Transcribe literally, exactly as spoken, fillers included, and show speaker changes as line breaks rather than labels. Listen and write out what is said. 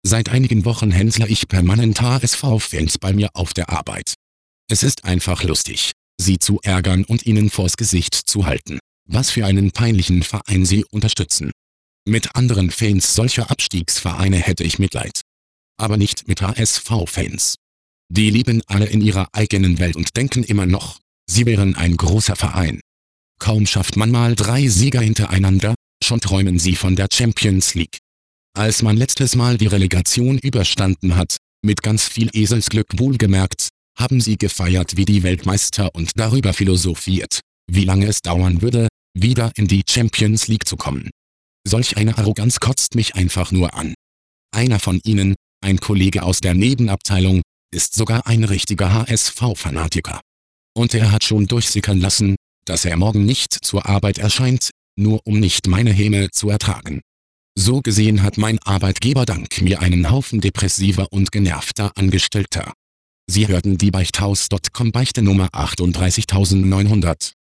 Seit einigen Wochen hänsle ich permanent H S V-Fans bei mir auf der Arbeit. Es ist einfach lustig, sie zu ärgern und ihnen vors Gesicht zu halten, was für einen peinlichen Verein sie unterstützen. Mit anderen Fans solcher Abstiegsvereine hätte ich Mitleid. Aber nicht mit H S V-Fans. Die leben alle in ihrer eigenen Welt und denken immer noch, sie wären ein großer Verein. Kaum schafft man mal drei Sieger hintereinander, schon träumen sie von der Champions League. Als man letztes Mal die Relegation überstanden hat, mit ganz viel Eselsglück wohlgemerkt, haben sie gefeiert wie die Weltmeister und darüber philosophiert, wie lange es dauern würde, wieder in die Champions League zu kommen. Solch eine Arroganz kotzt mich einfach nur an. Einer von ihnen, ein Kollege aus der Nebenabteilung, ist sogar ein richtiger H S V-Fanatiker. Und er hat schon durchsickern lassen, dass er morgen nicht zur Arbeit erscheint, nur um nicht meine Häme zu ertragen. So gesehen hat mein Arbeitgeber dank mir einen Haufen depressiver und genervter Angestellter. Sie hörten die Beichthaus Punkt com Beichte Nummer achtunddreißigtausendneunhundert.